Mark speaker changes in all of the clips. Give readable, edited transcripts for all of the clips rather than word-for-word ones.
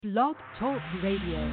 Speaker 1: Blog Talk Radio.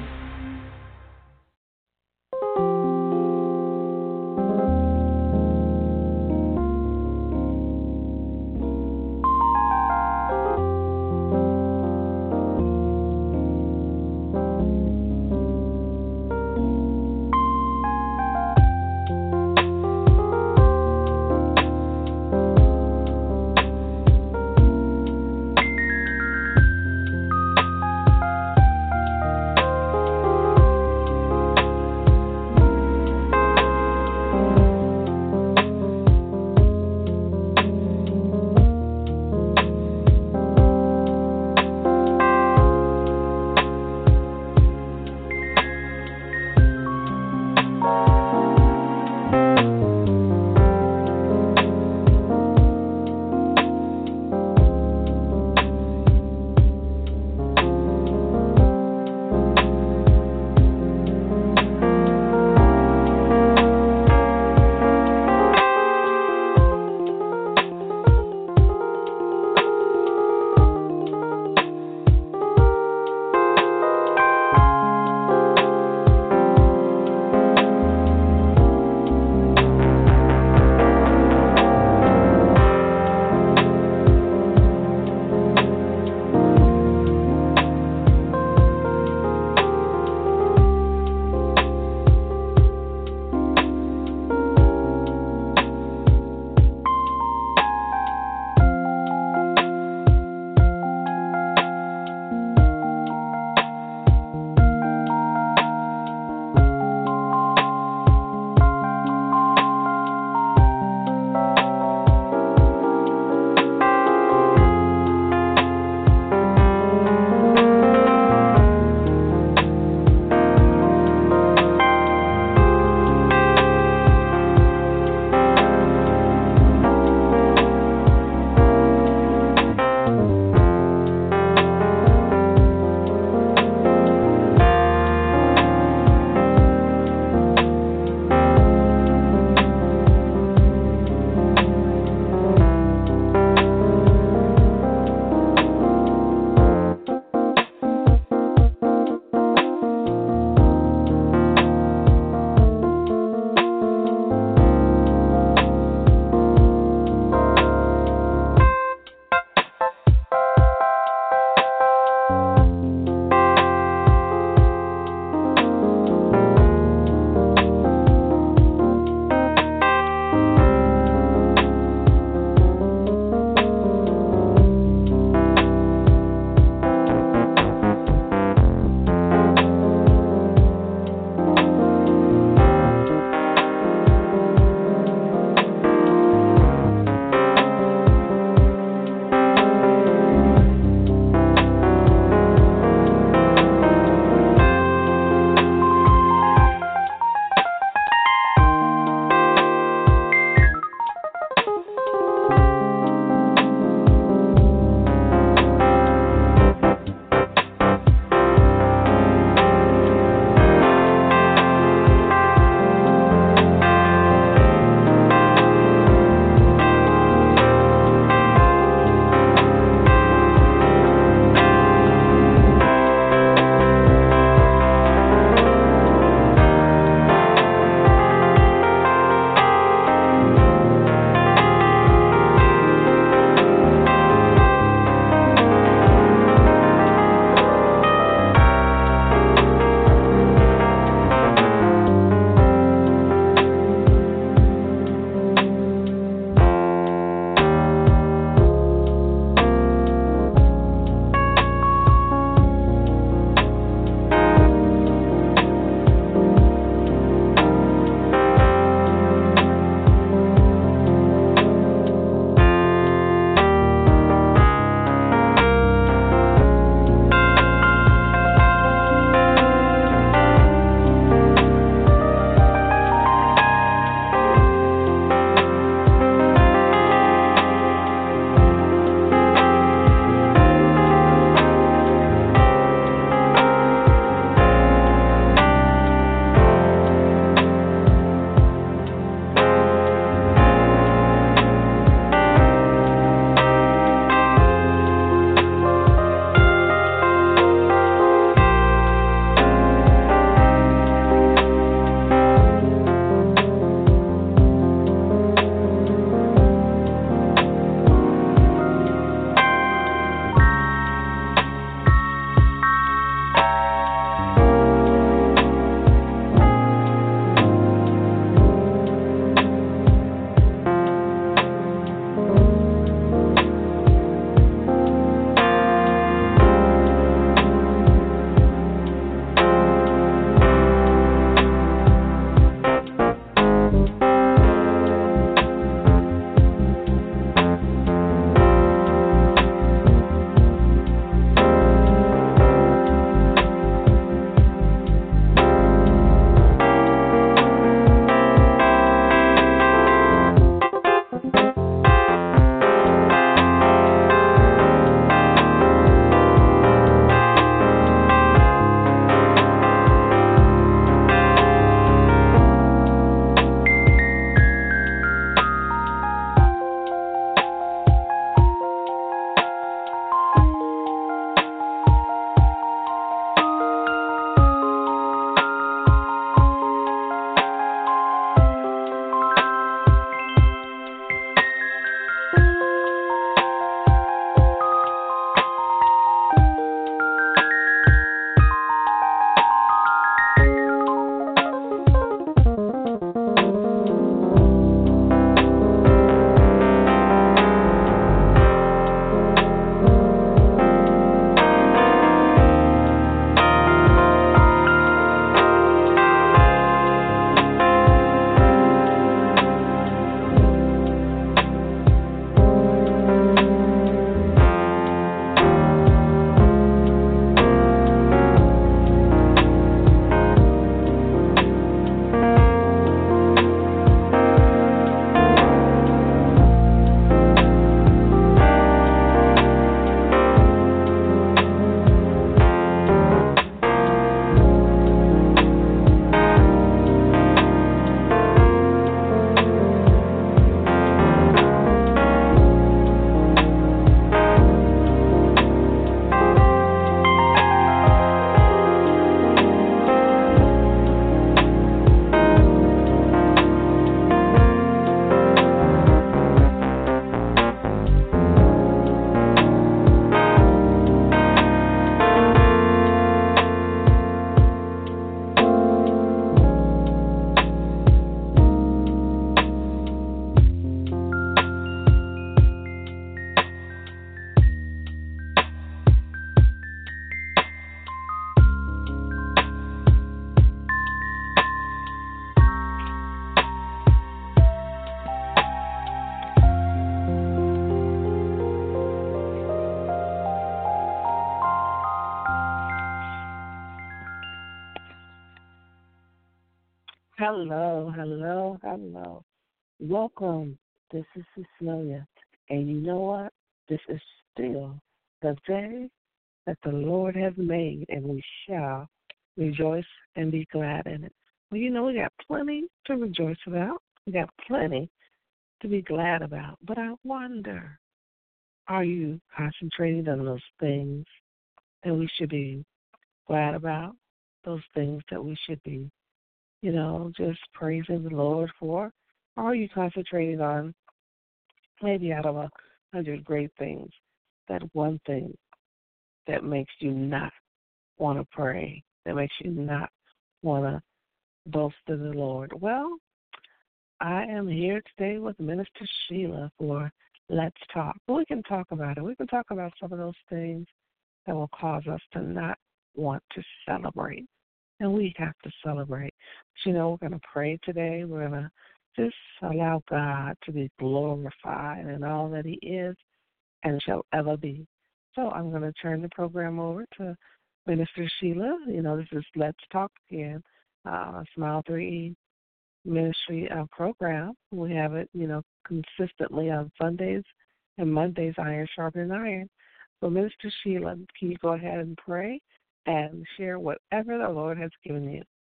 Speaker 2: Hello, hello, hello. Welcome. This is Cecilia. And you know what? This is still the day that the Lord has made, and we shall rejoice and be glad in it. Well, we got plenty to rejoice about. We got plenty to be glad about. But I wonder, are you concentrating on those things that we should be glad about? Those things that we should be just praising the Lord for? Or are you concentrating on maybe out of 100 great things, that one thing that makes you not want to pray, that makes you not want to boast in the Lord? Well, I am here today with Minister Sheila for Let's Talk. We can talk about it. We can talk about some of those things that will cause us to not want to celebrate. And we have to celebrate. But we're going to pray today. We're going to just allow God to be glorified in all that He is and shall ever be. So I'm going to turn the program over to Minister Sheila. This is Let's Talk again, Smile 3E ministry program. We have it, consistently on Sundays and Mondays, Iron Sharpening Iron. So, Minister Sheila, can you go ahead and pray and share whatever the Lord has given you?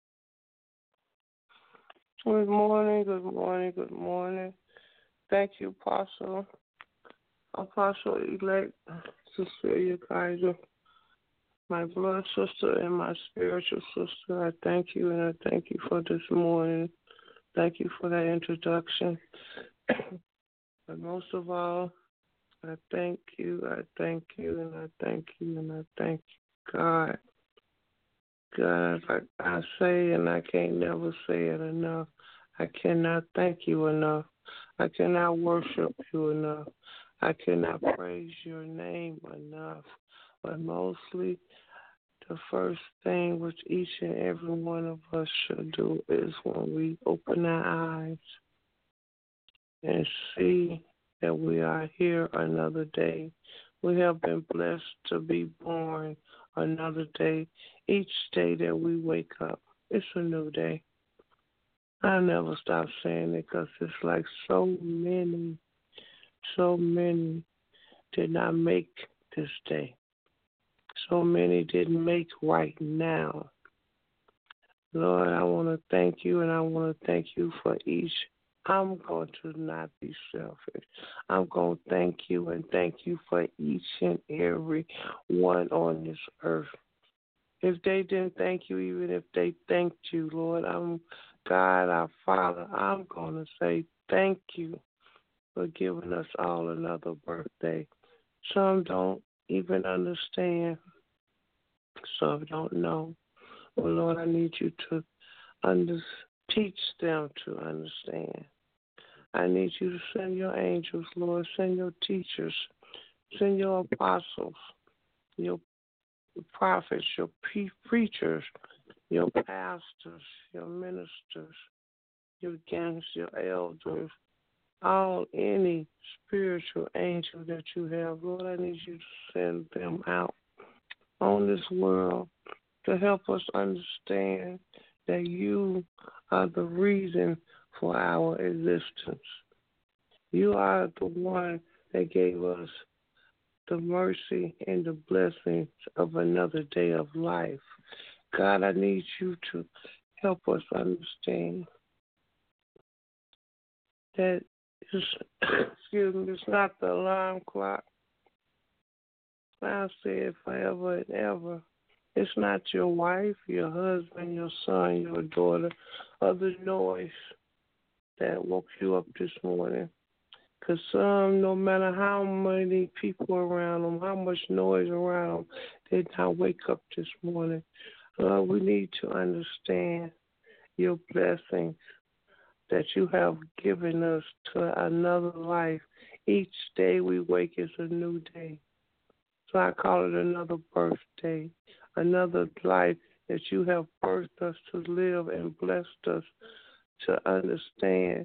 Speaker 3: Good morning, good morning, good morning. Thank you, Apostle Elect Cecilia Kaiser, my blood sister and my spiritual sister. I thank you, and I thank you for this morning. Thank you for that introduction. But most of all, I thank you, and I thank you, and I thank you, God. God, I say, and I can't never say it enough. I cannot thank you enough. I cannot worship you enough. I cannot praise your name enough. But mostly, the first thing which each and every one of us should do is when we open our eyes and see that we are here another day. We have been blessed to be born another day. Each day that we wake up, it's a new day. I never stop saying it because it's like so many did not make this day. So many didn't make right now. Lord, I want to thank you, and I want to thank you for each. I'm going to not be selfish. I'm going to thank you and thank you for each and every one on this earth. If they didn't thank you, even if they thanked you, Lord, I'm God, our Father, I'm going to say thank you for giving us all another birthday. Some don't even understand. Some don't know. Well, Lord, I need you to teach them to understand. I need you to send your angels, Lord. Send your teachers. Send your apostles, your prophets, your preachers, your pastors, your ministers, your gangs, your elders, any spiritual angel that you have. Lord, I need you to send them out on this world to help us understand that you are the reason for our existence. You are the one that gave us the mercy and the blessings of another day of life. God, I need you to help us understand that it's not the alarm clock. I'll say it forever and ever. It's not your wife, your husband, your son, your daughter, or the noise that woke you up this morning. Because some, no matter how many people around them, how much noise around them, they did not wake up this morning. We need to understand your blessings that you have given us to another life. Each day we wake is a new day. So I call it another birthday, another life that you have birthed us to live and blessed us to understand.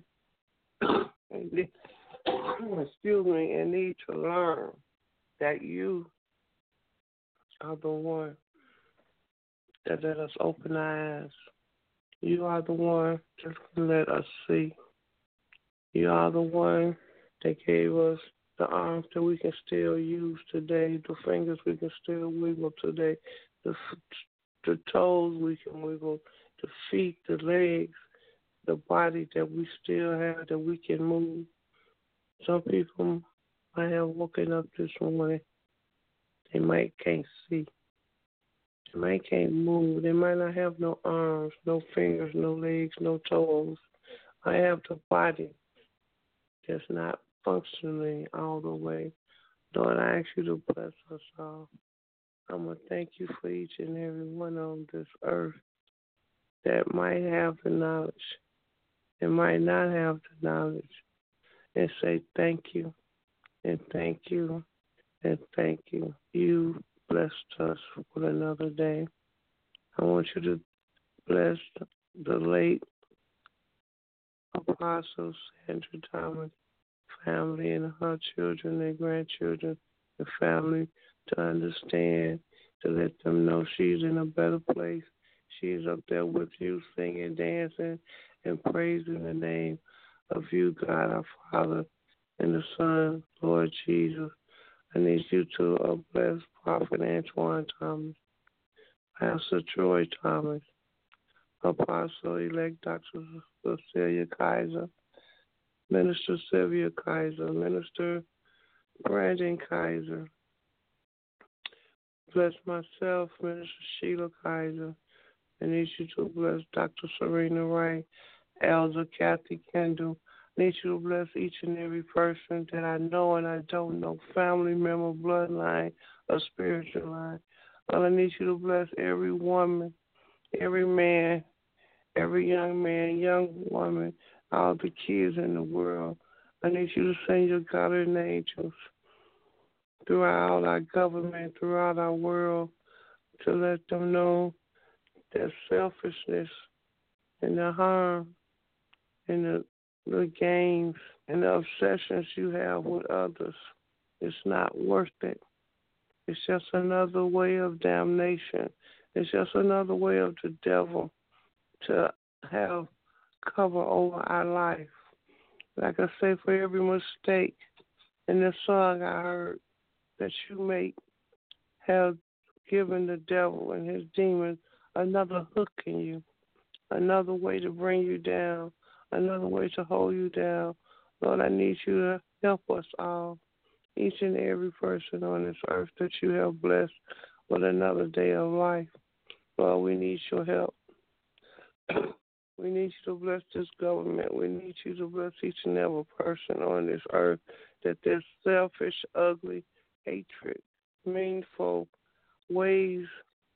Speaker 3: And need to learn that you are the one that let us open our eyes. You are the one that can let us see. You are the one that gave us the arms that we can still use today, the fingers we can still wiggle today, the toes we can wiggle, the feet, the legs, the body that we still have that we can move. Some people might have woken up this morning. They might can't see. They might can't move. They might not have no arms, no fingers, no legs, no toes. I have the body that's not functioning all the way. Lord, I ask you to bless us all. I'm going to thank you for each and every one on this earth that might have the knowledge and might not have the knowledge, and say thank you and thank you and thank you. You blessed us with another day. I want you to bless the late Apostle Sandra Thomas family and her children and grandchildren, the family, to understand, to let them know she's in a better place. She's up there with you singing, dancing, and praising the name of you, God, our Father, and the Son, Lord Jesus. I need you to bless Prophet Antoine Thomas, Pastor Troy Thomas, Apostle-elect Dr. Cecilia Kaiser, Minister Sylvia Kaiser, Minister Brandon Kaiser. Bless myself, Minister Sheila Kaiser. I need you to bless Dr. Serena Wright, Elder Kathy Kendall. I need you to bless each and every person that I know and I don't know, family member, bloodline, or spiritual line. Well, I need you to bless every woman, every man, every young man, young woman, all the kids in the world. I need you to send your guardian angels throughout our government, throughout our world, to let them know that selfishness and the harm and the games and the obsessions you have with others is not worth it. It's just another way of damnation. It's just another way of the devil to have cover over our life. Like I say, for every mistake in the song I heard that you make, have given the devil and his demons another hook in you, another way to bring you down, another way to hold you down. Lord, I need you to help us all, each and every person on this earth that you have blessed with another day of life. Lord, we need your help. We need you to bless this government. We need you to bless each and every person on this earth that their selfish, ugly, hatred, meanful ways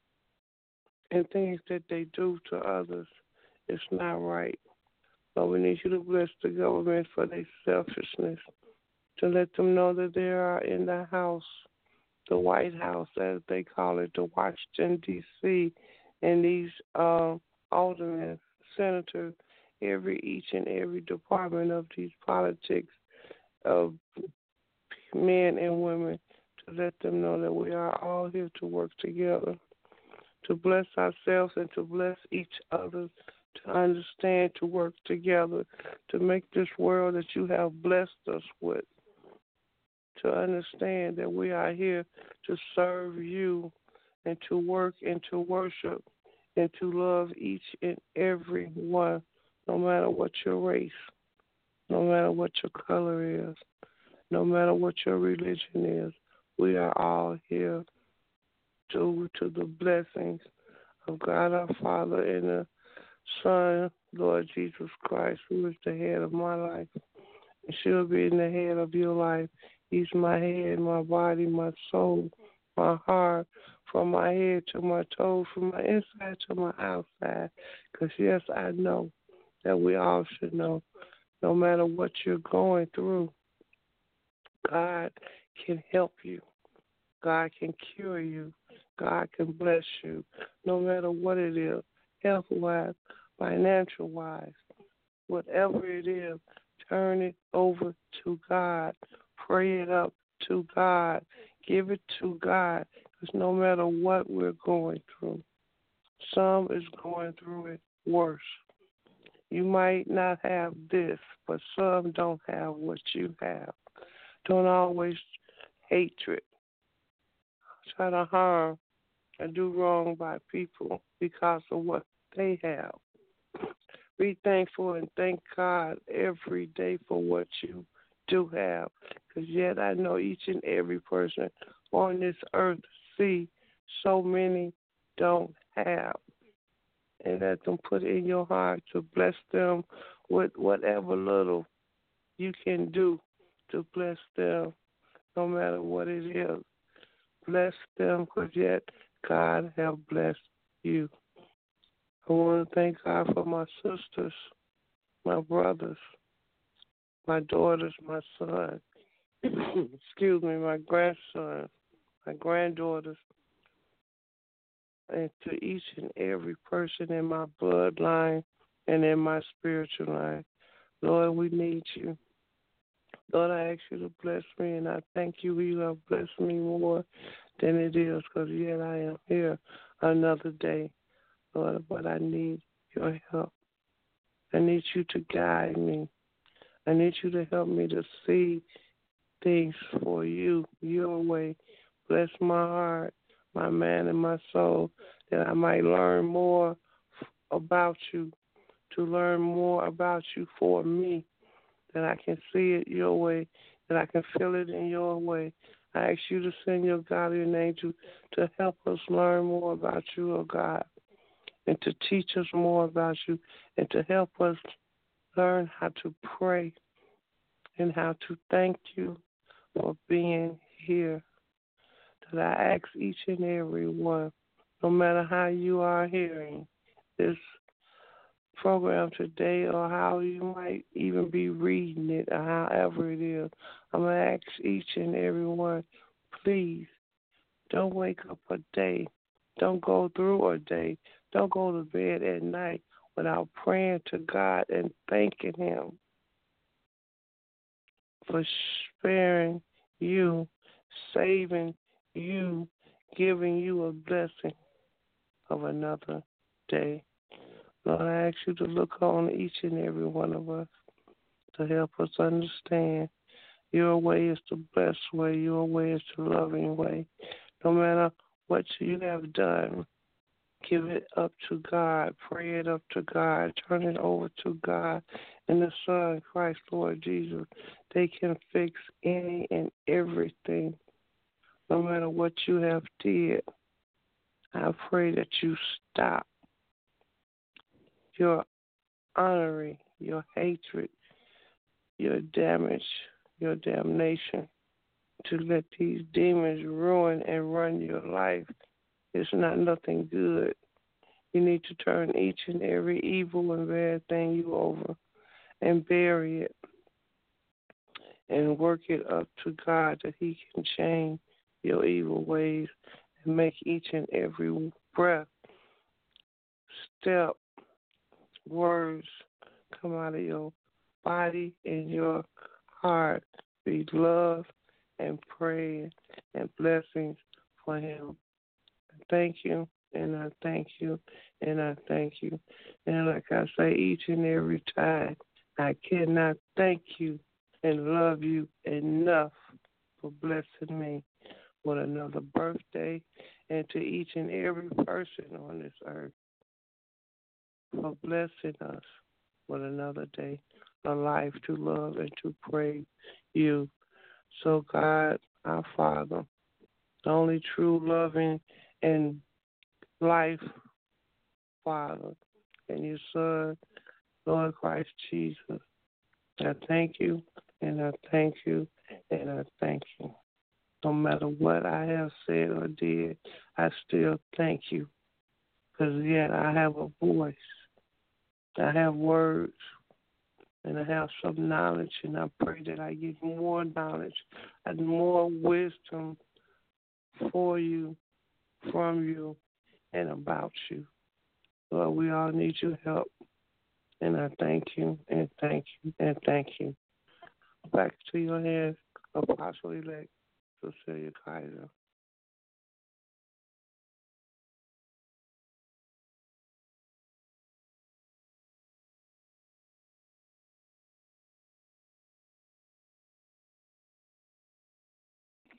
Speaker 3: and things that they do to others is not right. But we need you to bless the government for their selfishness, to let them know that they are in the house, the White House, as they call it, the Washington, D.C., and these aldermen, senators, each and every department of these politics of men and women, to let them know that we are all here to work together, to bless ourselves and to bless each other, to understand, to work together, to make this world that you have blessed us with, to understand that we are here to serve you and to work and to worship and to love each and every one, no matter what your race, no matter what your color is, no matter what your religion is. We are all here due to the blessings of God our Father and the Son, Lord Jesus Christ, who is the head of my life and shall be in the head of your life. He's my head, my body, my soul, my heart, from my head to my toes, from my inside to my outside. Because, yes, I know that we all should know, no matter what you're going through, God can help you. God can cure you. God can bless you, no matter what it is, health-wise, financial-wise, whatever it is, turn it over to God. Pray it up to God. Give it to God, because no matter what we're going through, some is going through it worse. You might not have this, but some don't have what you have. Don't always hatred. Try to harm and do wrong by people because of what they have. Be thankful and thank God every day for what you do have. Because yet I know each and every person on this earth see so many don't have. And let them put it in your heart to bless them with whatever little you can do to bless them, no matter what it is. Bless them because yet God have blessed you. I want to thank God for my sisters, my brothers, my daughters, my son, excuse me, my grandson, my granddaughters, and to each and every person in my bloodline and in my spiritual line. Lord, we need you. Lord, I ask you to bless me, and I thank you. You have blessed me more than it is, because yet I am here another day, Lord, but I need your help. I need you to guide me. I need you to help me to see things for you, your way. Bless my heart, my man, and my soul, that I might learn more about you, to learn more about you for me, that I can see it your way, that I can feel it in your way. I ask you to send your guardian angel to help us learn more about you, oh God, and to teach us more about you, and to help us learn how to pray and how to thank you for being here. That I ask each and every one, no matter how you are hearing this program today, or how you might even be reading it, or however it is, I'm going to ask each and every one, please don't wake up a day, don't go through a day, don't go to bed at night without praying to God and thanking Him for sparing you, saving you, giving you a blessing of another day. Lord, I ask you to look on each and every one of us to help us understand your way is the best way, your way is the loving way. No matter what you have done, give it up to God, pray it up to God, turn it over to God and the Son, Christ, Lord Jesus. They can fix any and everything, no matter what you have did. I pray that you stop your honoring, your hatred, your damage, your damnation, to let these demons ruin and run your life. It's not nothing good. You need to turn each and every evil and bad thing you over and bury it and work it up to God, that He can change your evil ways and make each and every breath, step, words come out of your body and your heart be love and praise and blessings for Him. Thank you, and I thank you, and I thank you. And like I say each and every time, I cannot thank you and love you enough for blessing me with another birthday, and to each and every person on this earth for blessing us with another day, a life to love and to praise you. So God, our Father, the only true loving and life, Father, and your Son, Lord Christ Jesus, I thank you, and I thank you, and I thank you. No matter what I have said or did, I still thank you, because yet I have a voice, I have words, and I have some knowledge, and I pray that I get more knowledge and more wisdom for you, from you, and about you. Lord, we all need your help, and I thank you, and thank you, and thank you. Back to your hands, Apostle-elect Cecilia Kaiser.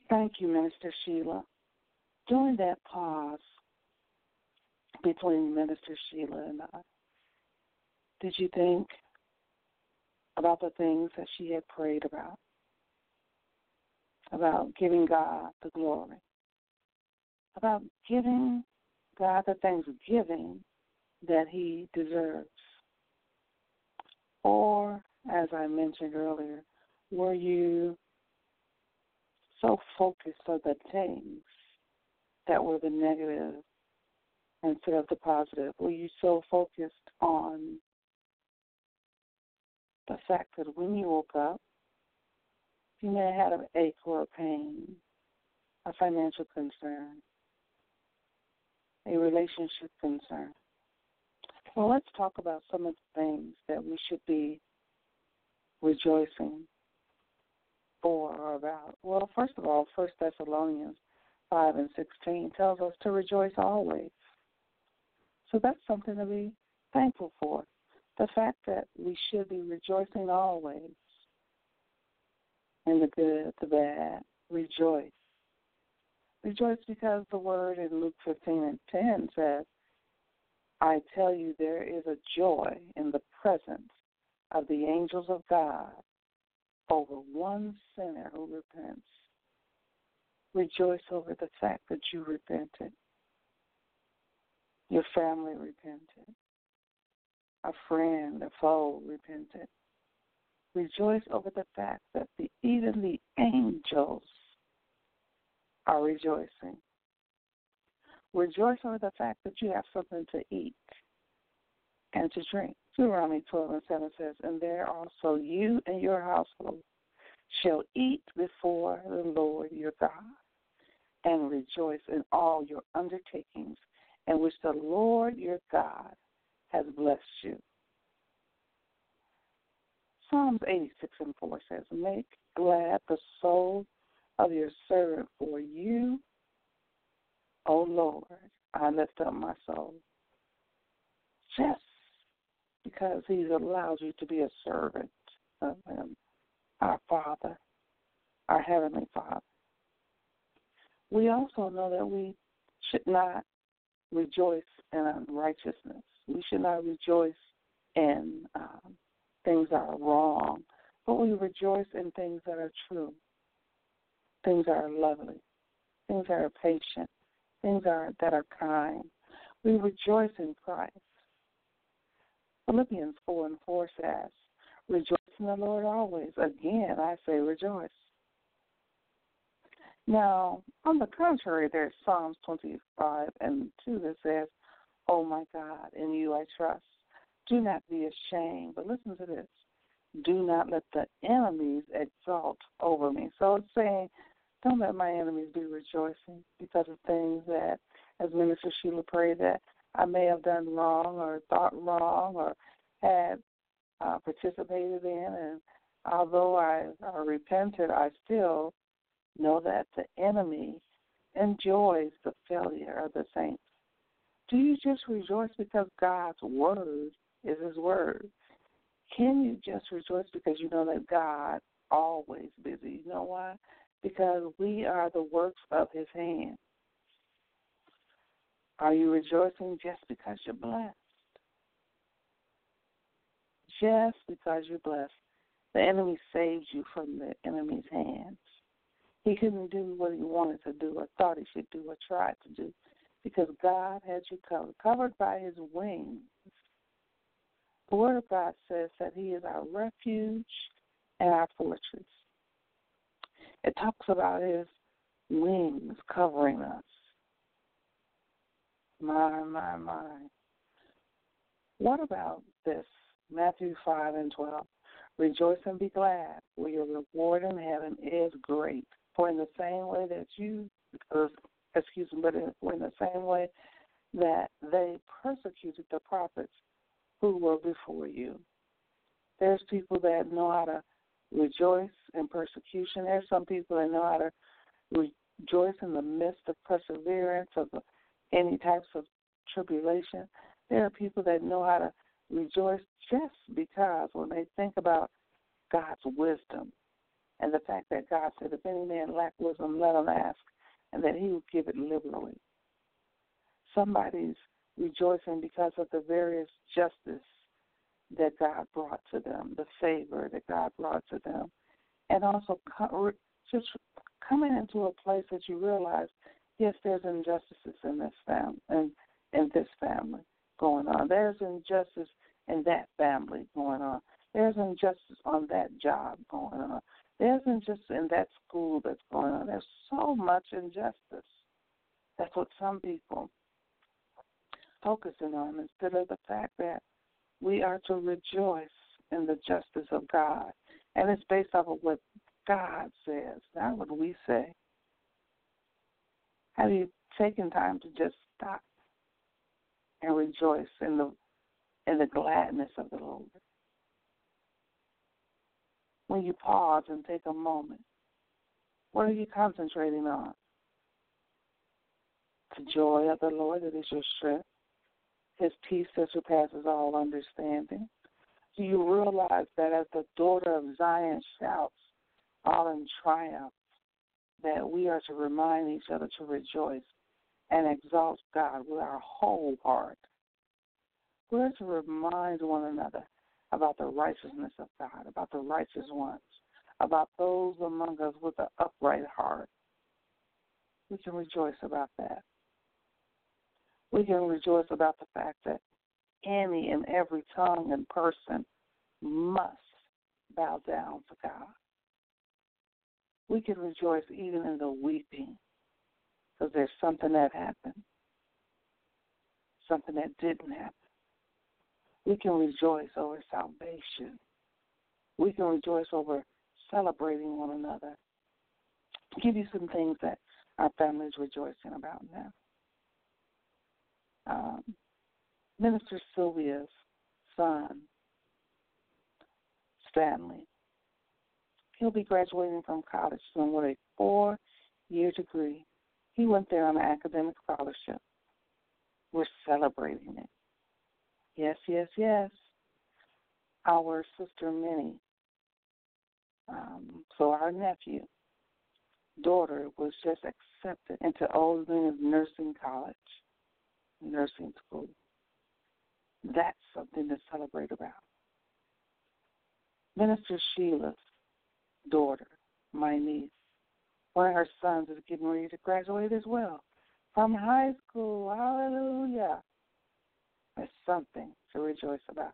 Speaker 2: Thank you, Minister Sheila. During that pause between Minister Sheila and I, did you think about the things that she had prayed about giving God the glory, about giving God the thanksgiving that he deserves? Or, as I mentioned earlier, were you so focused on the things that were the negative instead of the positive? Were you so focused on the fact that when you woke up, you may have had an ache or a pain, a financial concern, a relationship concern? Well, let's talk about some of the things that we should be rejoicing for or about. Well, first of all, 1 Thessalonians 5 and 16 tells us to rejoice always. So that's something to be thankful for. The fact that we should be rejoicing always, in the good, the bad, rejoice. Rejoice because the word in Luke 15 and 10 says, I tell you, there is a joy in the presence of the angels of God over one sinner who repents. Rejoice over the fact that you repented. Your family repented. A friend, a foe repented. Rejoice over the fact that even the angels are rejoicing. Rejoice over the fact that you have something to eat and to drink. Deuteronomy 12 and 7 says, and there also you and your household shall eat before the Lord your God, and rejoice in all your undertakings in which the Lord your God has blessed you. Psalms 86 and 4 says, make glad the soul of your servant, for you, O Lord, I lift up my soul. Just because he allows you to be a servant of him, our Father, our Heavenly Father. We also know that we should not rejoice in unrighteousness. We should not rejoice in things that are wrong, but we rejoice in things that are true, things that are lovely, things that are patient, things that are kind. We rejoice in Christ. Philippians 4 and 4 says, rejoice in the Lord always. Again, I say rejoice. Now, on the contrary, there's Psalms 25 and 2 that says, oh my God, in you I trust. Do not be ashamed. But listen to this. Do not let the enemies exalt over me. So it's saying, don't let my enemies be rejoicing because of things that, as Minister Sheila prayed, that I may have done wrong or thought wrong or had participated in. And although I repented, I still know that the enemy enjoys the failure of the saints. Do you just rejoice because God's word is his word? Can you just rejoice because you know that God always busy? You know why? Because we are the works of his hand. Are you rejoicing just because you're blessed? Just because you're blessed. The enemy saved you from the enemy's hands. He couldn't do what he wanted to do or thought he should do or tried to do because God had you covered by his wings. The Word of God says that he is our refuge and our fortress. It talks about his wings covering us. My. What about this? Matthew 5 and 12. Rejoice and be glad, for your reward in heaven is great. For in the same way that they persecuted the prophets who were before you. There's people that know how to rejoice in persecution. There's some people that know how to rejoice in the midst of perseverance, of any types of tribulation. There are people that know how to rejoice just because when they think about God's wisdom And the fact that God said, if any man lack wisdom, let him ask, and that he will give it liberally. Somebody's rejoicing because of the various justice that God brought to them, the favor that God brought to them, and also just coming into a place that you realize, yes, there's injustices in this family, in this family going on. There's injustice in that family going on. There's injustice on that job going on. There's injustice in that school that's going on. There's so much injustice. That's what some people focusing on instead of the fact that we are to rejoice in the justice of God. And it's based off of what God says, not what we say. Have you taken time to just stop and rejoice in the gladness of the Lord? When you pause and take a moment, what are you concentrating on? The joy of the Lord that is your strength, His peace that surpasses all understanding. Do you realize that as the daughter of Zion shouts all in triumph, that we are to remind each other to rejoice and exalt God with our whole heart? We're to remind one another about the righteousness of God, about the righteous ones, about those among us with an upright heart. We can rejoice about that. We can rejoice about the fact that any and every tongue and person must bow down to God. We can rejoice even in the weeping because there's something that happened, something that didn't happen. We can rejoice over salvation. We can rejoice over celebrating one another. I'll give you some things that our family is rejoicing about now. Minister Sylvia's son, Stanley, he'll be graduating from college soon with a 4-year degree. He went there on an academic scholarship. We're celebrating it. Yes, yes, yes. Our sister Minnie, so our nephew, daughter was just accepted into Old Dominion Nursing College, nursing school. That's something to celebrate about. Minister Sheila's daughter, my niece, one of her sons is getting ready to graduate as well from high school. Hallelujah. There's something to rejoice about.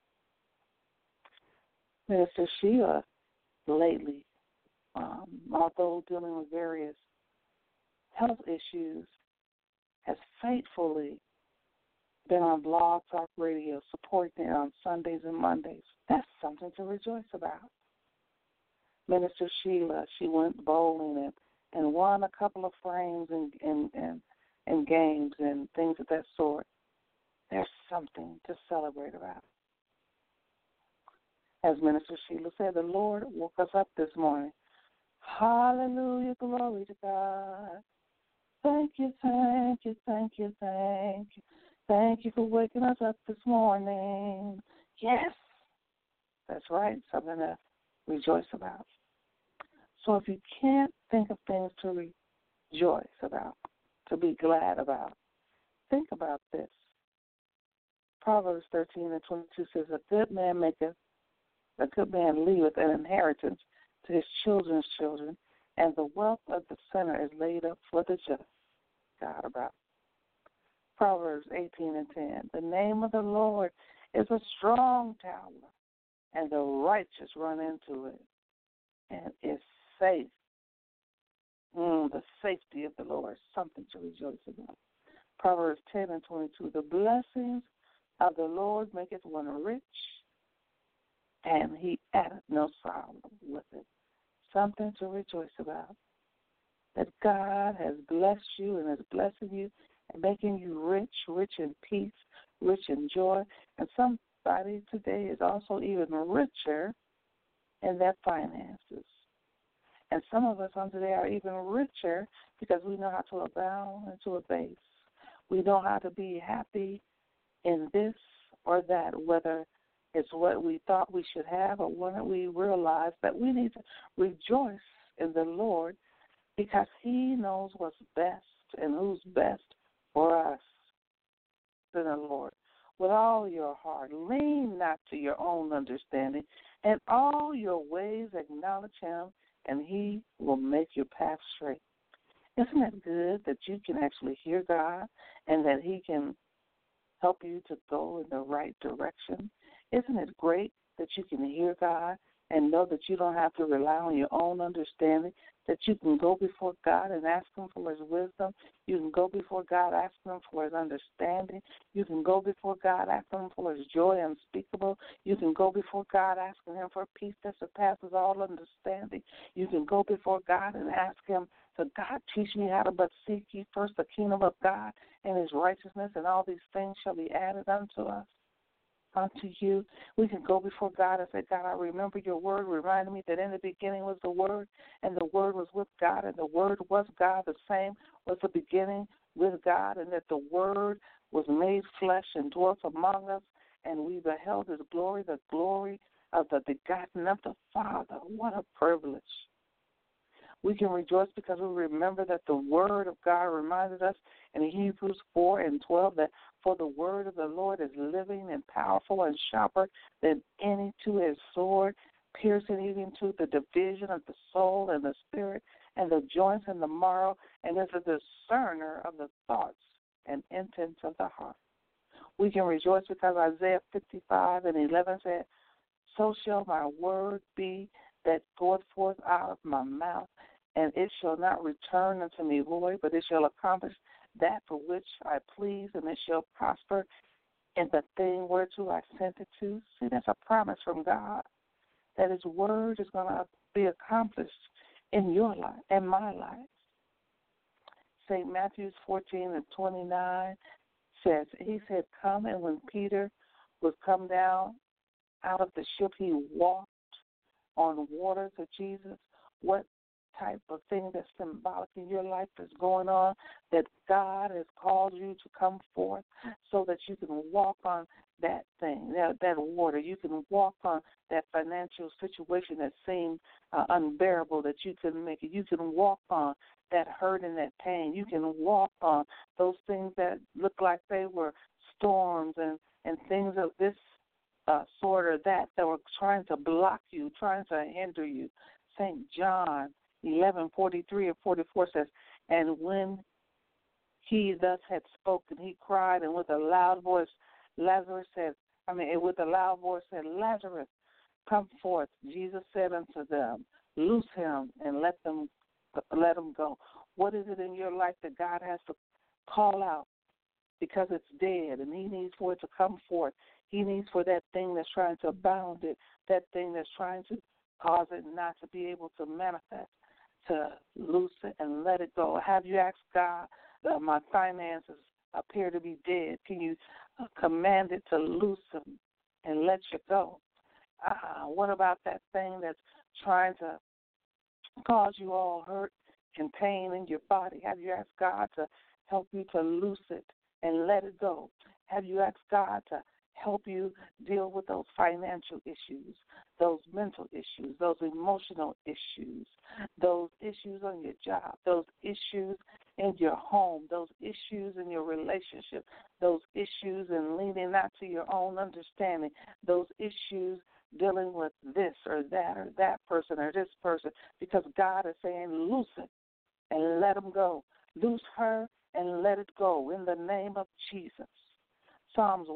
Speaker 2: Minister Sheila lately, although dealing with various health issues, has faithfully been on Blog Talk Radio, supporting it on Sundays and Mondays. That's something to rejoice about. Minister Sheila, she went bowling and won a couple of frames and games and things of that sort. There's something to celebrate about. As Minister Sheila said, the Lord woke us up this morning. Hallelujah, glory to God. Thank you, thank you, thank you, thank you. Thank you for waking us up this morning. Yes, that's right, something to rejoice about. So if you can't think of things to rejoice about, to be glad about, think about this. Proverbs 13:22 says, a good man leaveth an inheritance to his children's children, and the wealth of the sinner is laid up for the just. God about. Proverbs 18:10. The name of the Lord is a strong tower, and the righteous run into it, and is safe. The safety of the Lord is something to rejoice about. Proverbs 10:22. The blessings of the Lord maketh one rich, and he addeth no sorrow with it. Something to rejoice about. That God has blessed you and is blessing you and making you rich, rich in peace, rich in joy. And somebody today is also even richer in their finances. And some of us on today are even richer because we know how to abound and to abase. We know how to be happy in this or that, whether It's what we thought we should have, or when we realize that we need to rejoice in the Lord because He knows what's best and who's best for us in the Lord. With all your heart, lean not to your own understanding. In all your ways acknowledge Him, and He will make your path straight. Isn't it good that you can actually hear God and that He can help you to go in the right direction? Isn't it great that you can hear God and know that you don't have to rely on your own understanding, that you can go before God and ask Him for His wisdom? You can go before God asking Him for His understanding. You can go before God asking Him for His joy unspeakable. You can go before God asking Him for peace that surpasses all understanding. You can go before God and ask Him to, God, teach me how to but seek ye first the kingdom of God and His righteousness, and all these things shall be added unto us. Unto you. We can go before God and say, God, I remember your word reminded me that in the beginning was the Word, and the Word was with God, and the Word was God. The same was the beginning with God, and that the Word was made flesh and dwelt among us, and we beheld His glory, the glory of the begotten of the Father. What a privilege. We can rejoice because we remember that the Word of God reminded us in Hebrews 4:12 that for the word of the Lord is living and powerful and sharper than any two-edged sword, piercing even to the division of the soul and the spirit and the joints and the marrow, and is a discerner of the thoughts and intents of the heart. We can rejoice because Isaiah 55:11 said, so shall my word be that goeth forth out of my mouth, and it shall not return unto me void, but it shall accomplish that for which I please, and it shall prosper in the thing whereto I sent it to. See, that's a promise from God, that His word is going to be accomplished in your life and my life. St. Matthew 14:29 says, He said, come, and when Peter was come down out of the ship, he walked on water to Jesus. What type of thing that's symbolic in your life is going on, that God has called you to come forth so that you can walk on that thing, that water. You can walk on that financial situation that seemed unbearable, that you couldn't make it. You can walk on that hurt and that pain. You can walk on those things that look like they were storms and things of this sort or that were trying to block you, trying to hinder you. St. John 11:43-44 says, and when he thus had spoken, he cried, and with a loud voice, Lazarus said, Lazarus, come forth. Jesus said unto them, loose him and let him go. What is it in your life that God has to call out because it's dead, and He needs for it to come forth? He needs for that thing that's trying to bound it, that thing that's trying to cause it not to be able to manifest, to loose it and let it go. Have you asked God, my finances appear to be dead? Can you command it to loose them and let you go? What about that thing that's trying to cause you all hurt and pain in your body? Have you asked God to help you to loose it and let it go? Have you asked God to help you deal with those financial issues, those mental issues, those emotional issues, those issues on your job, those issues in your home, those issues in your relationship, those issues in leaning not to your own understanding, those issues dealing with this or that person or this person, because God is saying, loose it and let them go. Loose her and let it go in the name of Jesus. Psalms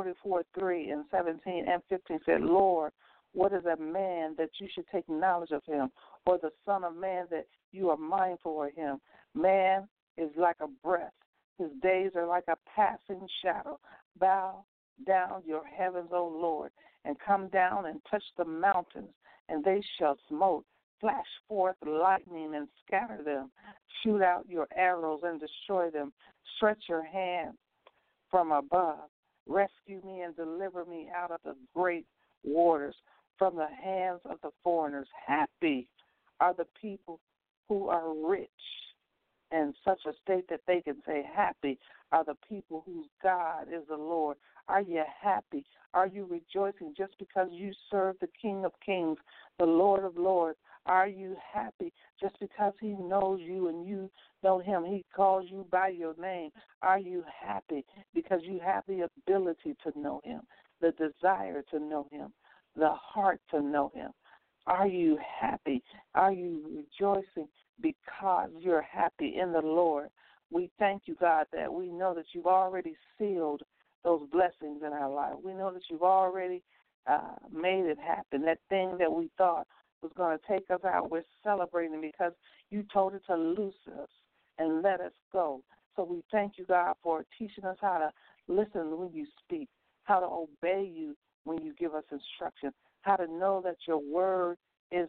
Speaker 2: 144:3-17-15 said, Lord, what is a man that you should take knowledge of him, or the son of man that you are mindful of him? Man is like a breath. His days are like a passing shadow. Bow down your heavens, O Lord, and come down and touch the mountains, and they shall smote. Flash forth lightning and scatter them. Shoot out your arrows and destroy them. Stretch your hand from above. Rescue me and deliver me out of the great waters, from the hands of the foreigners. Happy are the people who are rich
Speaker 4: in such a state that they can say, happy are the people whose God is the Lord. Are you happy? Are you rejoicing just because you serve the King of Kings, the Lord of Lords? Are you happy just because he knows you and you know him? He calls you by your name. Are you happy because you have the ability to know him, the desire to know him, the heart to know him? Are you happy? Are you rejoicing because you're happy in the Lord? We thank you, God, that we know that you've already sealed those blessings in our life. We know that you've already made it happen. That thing that we thought was going to take us out, we're celebrating because you told it to loose us and let us go. So we thank you, God, for teaching us how to listen when you speak, how to obey you when you give us instruction, how to know that your word is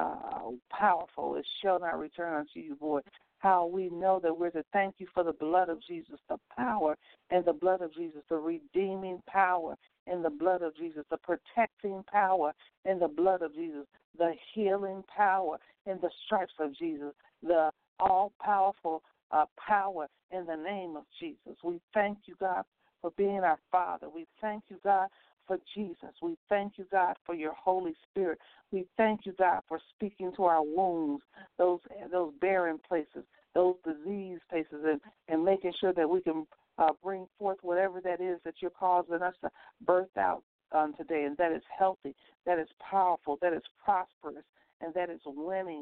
Speaker 4: powerful. It shall not return unto you void. How we know that we're to thank you for the blood of Jesus, the power in the blood of Jesus, the redeeming power in the blood of Jesus, the protecting power in the blood of Jesus, the healing power in the stripes of Jesus, the all-powerful power in the name of Jesus. We thank you, God, for being our Father. We thank you, God, for Jesus. We thank you, God, for your Holy Spirit. We thank you, God, for speaking to our wounds, those barren places, those diseased places, and making sure that we can bring forth whatever that is that you're causing us to birth out today, and that is healthy, that is powerful, that is prosperous, and that is winning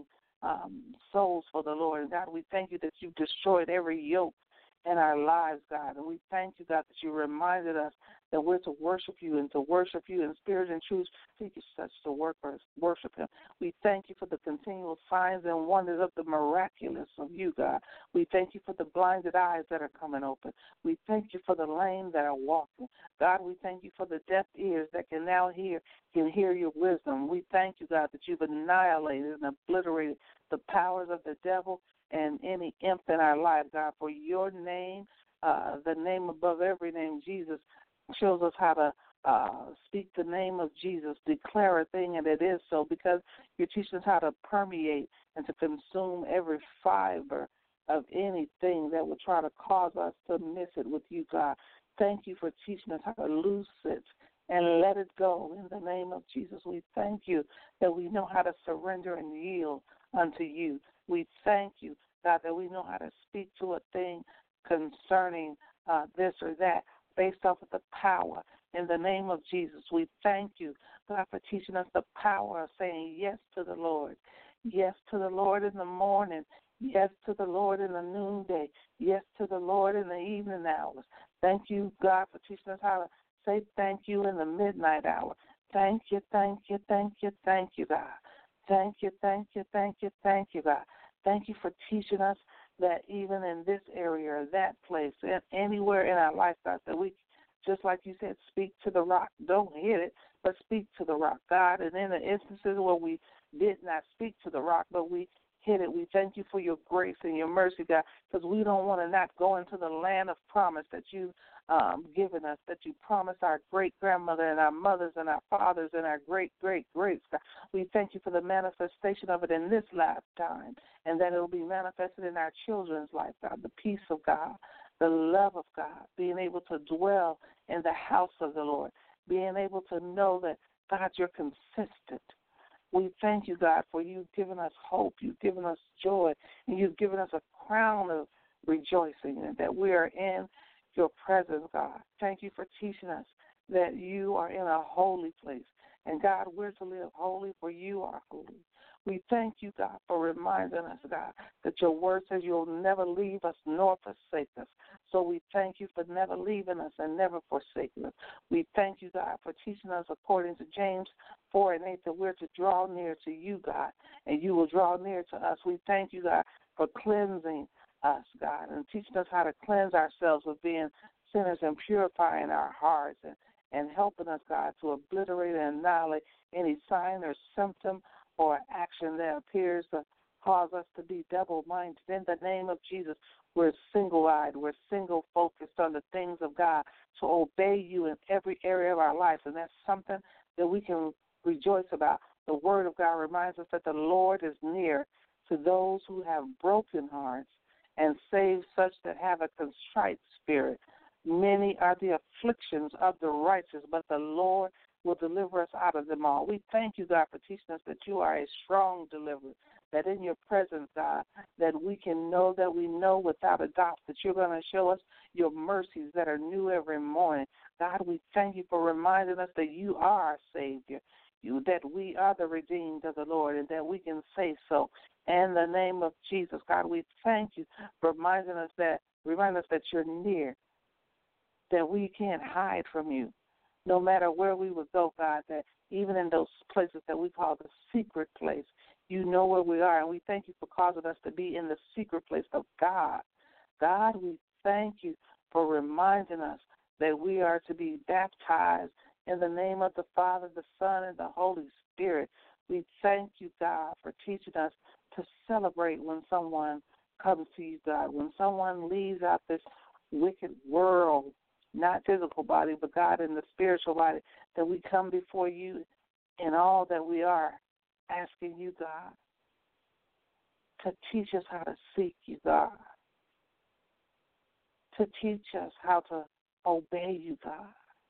Speaker 4: souls for the Lord. And God, we thank you that you've destroyed every yoke in our lives, God. And we thank you, God, that you reminded us that we're to worship you and to worship you in spirit and truth. Teach us to worship him. We thank you for the continual signs and wonders of the miraculous of you, God. We thank you for the blinded eyes that are coming open. We thank you for the lame that are walking. God, we thank you for the deaf ears that can now hear your wisdom. We thank you, God, that you've annihilated and obliterated the powers of the devil and any imp in our life, God, for your name, the name above every name, Jesus, shows us how to speak the name of Jesus, declare a thing, and it is so, because you're teaching us how to permeate and to consume every fiber of anything that would try to cause us to miss it with you, God. Thank you for teaching us how to loose it and let it go in the name of Jesus. We thank you that we know how to surrender and yield unto you. We thank you, God, that we know how to speak to a thing concerning this or that based off of the power in the name of Jesus. We thank you, God, for teaching us the power of saying yes to the Lord. Yes to the Lord in the morning. Yes to the Lord in the noonday. Yes to the Lord in the evening hours. Thank you, God, for teaching us how to say thank you in the midnight hour. Thank you, thank you, thank you, thank you, God. Thank you, thank you, thank you, thank you, God. Thank you for teaching us that even in this area or that place, anywhere in our life, God, that we, just like you said, speak to the rock. Don't hit it, but speak to the rock, God. And in the instances where we did not speak to the rock, but we hit it, we thank you for your grace and your mercy, God, because we don't want to not go into the land of promise that you've given us, that you promised our great-grandmother and our mothers and our fathers and our great-great-greats, God. We thank you for the manifestation of it in this lifetime, and that it will be manifested in our children's life, God, the peace of God, the love of God, being able to dwell in the house of the Lord, being able to know that, God, you're consistent. We thank you, God, for you've given us hope, you've given us joy, and you've given us a crown of rejoicing, and that we are in your presence, God. Thank you for teaching us that you are in a holy place. And, God, we're to live holy, for you are holy. We thank you, God, for reminding us, God, that your word says you'll never leave us nor forsake us. So we thank you for never leaving us and never forsaking us. We thank you, God, for teaching us according to James 4:8 that we're to draw near to you, God, and you will draw near to us. We thank you, God, for cleansing us, God, and teaching us how to cleanse ourselves with being sinners and purifying our hearts and helping us, God, to obliterate and annihilate any sign or symptom or action that appears to cause us to be double-minded. In the name of Jesus, we're single-eyed. We're single-focused on the things of God to obey you in every area of our life, and that's something that we can rejoice about. The Word of God reminds us that the Lord is near to those who have broken hearts and save such that have a contrite spirit. Many are the afflictions of the righteous, but the Lord will deliver us out of them all. We thank you, God, for teaching us that you are a strong deliverer, that in your presence, God, that we can know that we know without a doubt that you're going to show us your mercies that are new every morning. God, we thank you for reminding us that you are our Savior, you that we are the redeemed of the Lord, and that we can say so. In the name of Jesus, God, we thank you for reminding us that you're near, that we can't hide from you. No matter where we would go, God, that even in those places that we call the secret place, you know where we are, and we thank you for causing us to be in the secret place of God. God, we thank you for reminding us that we are to be baptized in the name of the Father, the Son, and the Holy Spirit. We thank you, God, for teaching us to celebrate when someone comes to you, God, when someone leaves out this wicked world, not physical body, but God in the spiritual body, that we come before you in all that we are, asking you, God, to teach us how to seek you, God, to teach us how to obey you, God,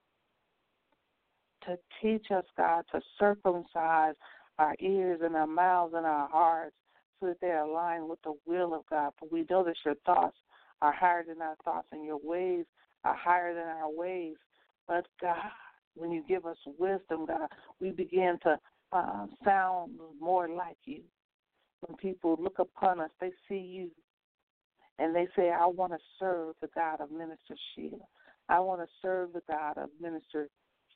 Speaker 4: to teach us, God, to circumcise our ears and our mouths and our hearts so that they're aligned with the will of God. For we know that your thoughts are higher than our thoughts and your ways are higher than our ways. But, God, when you give us wisdom, God, we begin to sound more like you. When people look upon us, they see you, and they say, I want to serve the God of Minister Sheila. I want to serve the God of Minister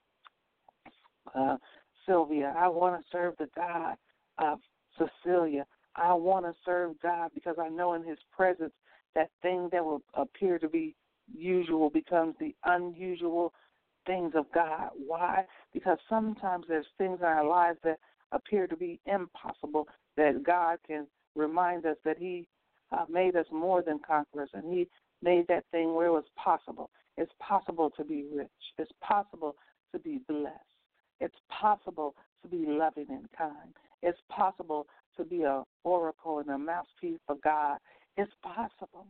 Speaker 4: Sylvia. I want to serve the God of Cecilia. I want to serve God because I know in his presence that thing that will appear to be usual becomes the unusual things of God. Why? Because sometimes there's things in our lives that appear to be impossible, that God can remind us that he made us more than conquerors, and he made that thing where it was possible. It's possible to be rich. It's possible to be blessed. It's possible to be loving and kind. It's possible to be an oracle and a mouthpiece for God. It's possible.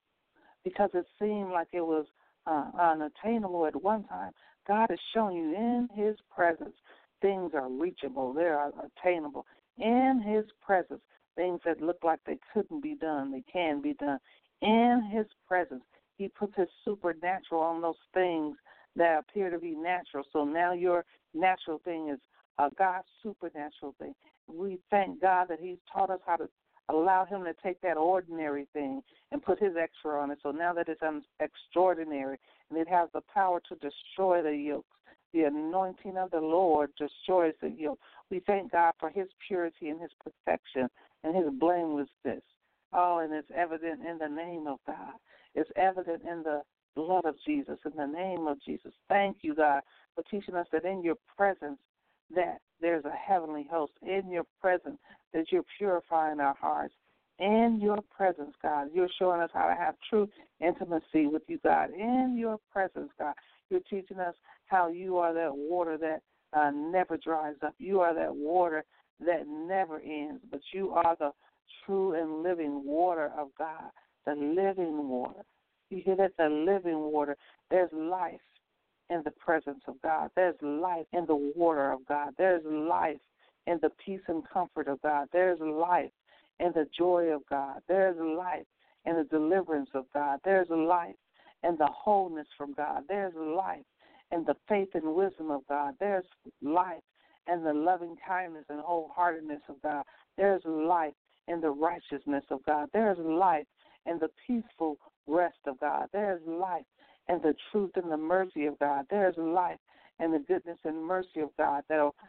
Speaker 4: Because it seemed like it was unattainable at one time, God has shown you in his presence things are reachable, they are attainable. In his presence, things that look like they couldn't be done, they can be done. In his presence, he puts his supernatural on those things that appear to be natural. So now your natural thing is God's supernatural thing. We thank God that he's taught us how to allow him to take that ordinary thing and put his extra on it. So now that it's extraordinary and it has the power to destroy the yokes, the anointing of the Lord destroys the yoke. We thank God for his purity and his perfection and his blamelessness. Oh, and it's evident in the name of God. It's evident in the blood of Jesus, in the name of Jesus. Thank you, God, for teaching us that in your presence that there's a heavenly host. In your presence that you're purifying our hearts. In your presence, God, you're showing us how to have true intimacy with you, God. In your presence, God, you're teaching us how you are that water that never dries up. You are that water that never ends, but you are the true and living water of God, the living water. You hear that? The living water. There's life in the presence of God. There's life in the water of God. There's life in the peace and comfort of God. There's life in the joy of God. There's life in the deliverance of God. There's life in the wholeness from God. There's life in the faith and wisdom of God. There's life in the loving kindness and wholeheartedness of God. There's life in the righteousness of God. There's life in the peaceful rest of God. There's life in the truth and the mercy of God. There's life in the goodness and mercy of God that will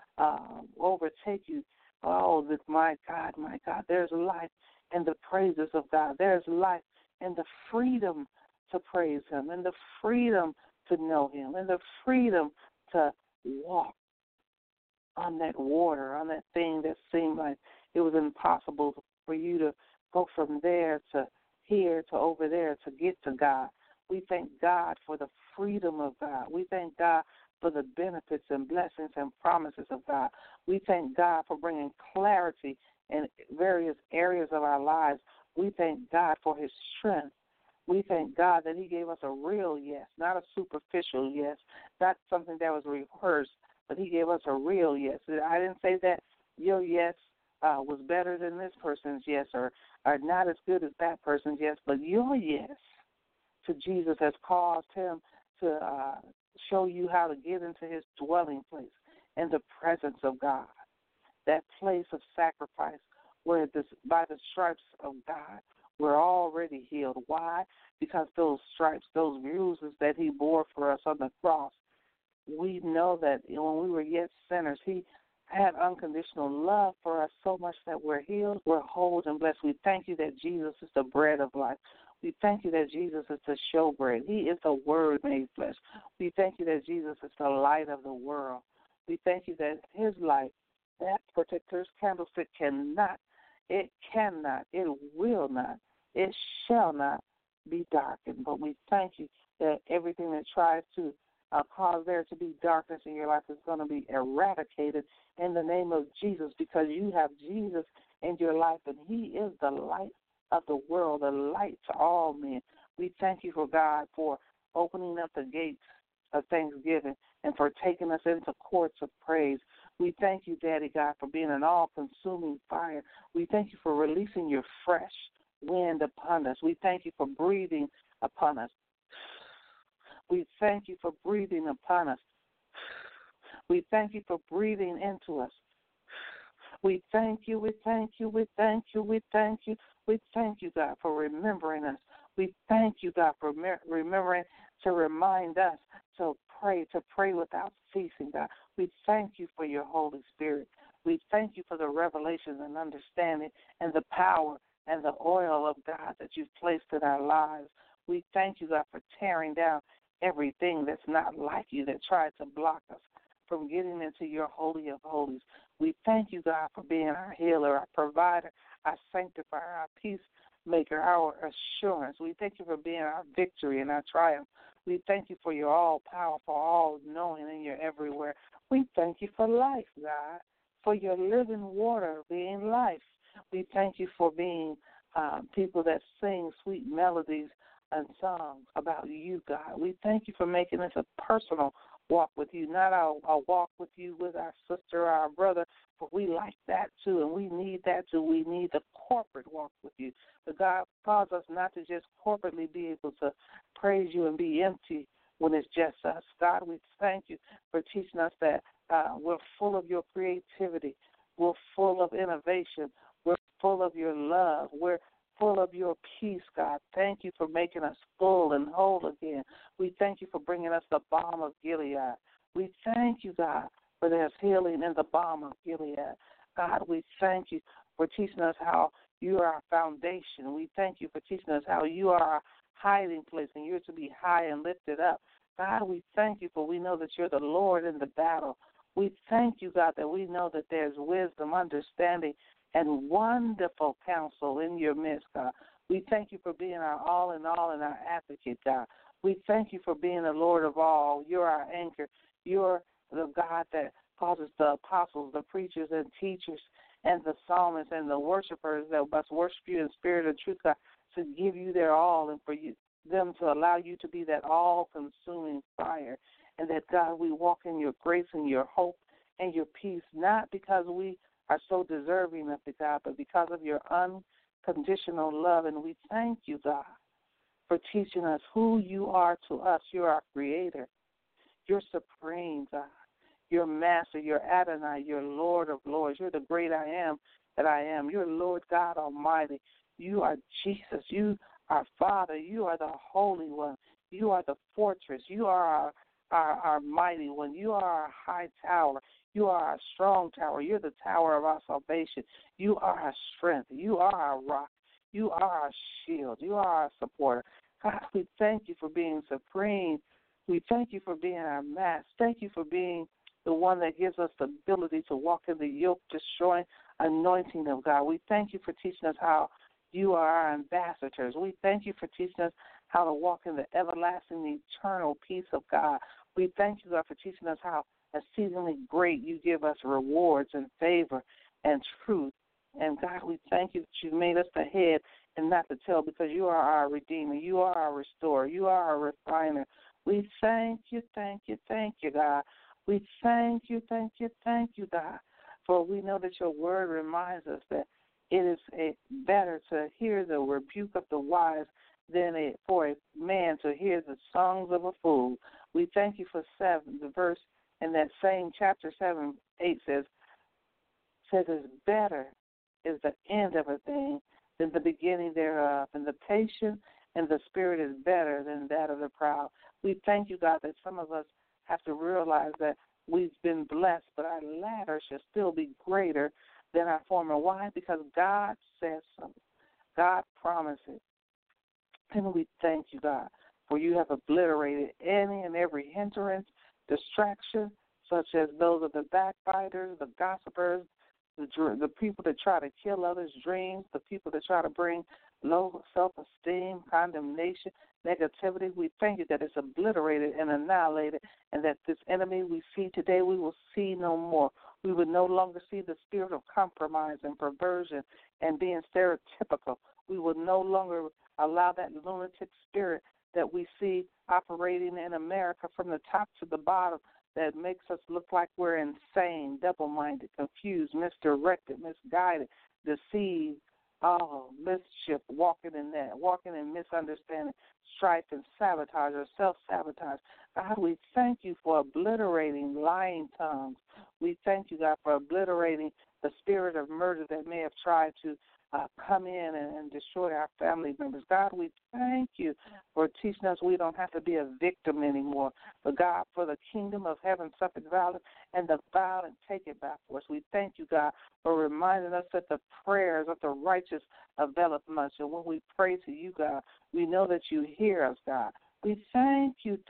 Speaker 4: overtake you. Oh, my God, my God. There's life in the praises of God. There's life in the freedom to praise him, in the freedom to know him, in the freedom to walk on that water, on that thing that seemed like it was impossible for you to go from there to here to over there to get to God. We thank God for the freedom of God. We thank God for the benefits and blessings and promises of God. We thank God for bringing clarity in various areas of our lives We thank God for his strength. We thank God that he gave us a real yes, not a superficial yes, not something that was rehearsed, but he gave us a real yes. I didn't say that your yes was better than this person's yes or not as good as that person's yes, but your yes to Jesus has caused him to show you how to get into his dwelling place in the presence of God, that place of sacrifice where by the stripes of God we're already healed. Why? Because those stripes, those bruises that he bore for us on the cross, we know that when we were yet sinners, he had unconditional love for us so much that we're healed, we're whole and blessed. We thank you that Jesus is the bread of life. We thank you that Jesus is the showbread. He is the Word made flesh. We thank you that Jesus is the light of the world. We thank you that his light, that particular candlestick it will not, it shall not be darkened. But we thank you that everything that tries to cause there to be darkness in your life is going to be eradicated in the name of Jesus, because you have Jesus in your life, and he is the light of the world, the light to all men. We thank you, for God, for opening up the gates of thanksgiving and for taking us into courts of praise. We thank you, Daddy God, for being an all-consuming fire. We thank you for releasing your fresh wind upon us. We thank you for breathing upon us. We thank you for breathing upon us. We thank you for breathing into us. We thank you, we thank you, we thank you, we thank you. We thank you, God, for remembering us. We thank you, God, for remembering to remind us to pray without ceasing, God. We thank you for your Holy Spirit. We thank you for the revelation and understanding and the power and the oil of God that you've placed in our lives. We thank you, God, for tearing down everything that's not like you that tried to block us from getting into your Holy of Holies. We thank you, God, for being our healer, our provider, our sanctifier, our peacemaker, our assurance. We thank you for being our victory and our triumph. We thank you for your all-powerful, all-knowing, and your everywhere. We thank you for life, God, for your living water being life. We thank you for being people that sing sweet melodies and songs about you, God. We thank you for making this a personal walk with you, not a walk with you with our sister or our brother, but we like that too, and we need that too. We need the corporate walk with you. But God calls us not to just corporately be able to praise you and be empty when it's just us. God, we thank you for teaching us that we're full of your creativity. We're full of innovation. We're full of your love. We're full of your peace, God. Thank you for making us full and whole again. We thank you for bringing us the balm of Gilead. We thank you, God, for there's healing in the balm of Gilead. God, we thank you for teaching us how you are our foundation. We thank you for teaching us how you are our hiding place and you're to be high and lifted up. God, we thank you for we know that you're the Lord in the battle. We thank you, God, that we know that there's wisdom, understanding, and wonderful counsel in your midst, God. We thank you for being our all in all and our advocate, God. We thank you for being the Lord of all. You're our anchor. You're the God that causes the apostles, the preachers and teachers, and the psalmists and the worshipers that must worship you in spirit and truth, God, to give you their all and for them to allow you to be that all-consuming fire. And that, God, we walk in your grace and your hope and your peace, not because we are so deserving of it, God, but because of your unconditional love. And we thank you, God, for teaching us who you are to us. You're our creator. You're supreme, God. You're master. You're Adonai. You're Lord of lords. You're the great I am that I am. You're Lord God Almighty. You are Jesus. You are Father. You are the Holy One. You are the fortress. You are our mighty one. You are our high tower. You are our strong tower. You're the tower of our salvation. You are our strength. You are our rock. You are our shield. You are our supporter. God, we thank you for being supreme. We thank you for being our master. Thank you for being the one that gives us the ability to walk in the yoke-destroying anointing of God. We thank you for teaching us how you are our ambassadors. We thank you for teaching us how to walk in the everlasting, eternal peace of God. We thank you, God, for teaching us how exceedingly great you give us rewards and favor and truth And, God, we thank you that you made us the head and not the tail, because you are our Redeemer. You are our Restorer. You are our Refiner. We thank you, God. We thank you, God. For we know that your word reminds us that it is better to hear the rebuke of the wise than for a man to hear the songs of a fool. We thank you for 7, the verse in that same chapter 7, 8 says it's better is the end of a thing than the beginning thereof, and the patient and the spirit is better than that of the proud. We thank you, God, that some of us have to realize that we've been blessed, but our latter shall still be greater than our former. Why? Because God says so. God promised it. And we thank you, God, for you have obliterated any and every hindrance, distraction, such as those of the backbiters, the gossipers, the people that try to kill others' dreams, the people that try to bring low self-esteem, condemnation, negativity. We thank you that it's obliterated and annihilated, and that this enemy we see today we will see no more. We would no longer see the spirit of compromise and perversion and being stereotypical. We will no longer allow that lunatic spirit that we see operating in America from the top to the bottom that makes us look like we're insane, double-minded, confused, misdirected, misguided, deceived, mischief, walking in misunderstanding, strife, and sabotage or self-sabotage. God, we thank you for obliterating lying tongues. We thank you, God, for obliterating the spirit of murder that may have tried to come in and destroy our family members. God, we thank you for teaching us we don't have to be a victim anymore. But, God, for the kingdom of heaven suffered violence, and the violent take it by force. We thank you, God, for reminding us that the prayers of the righteous availeth much. And when we pray to you, God, we know that you hear us, God. We thank you,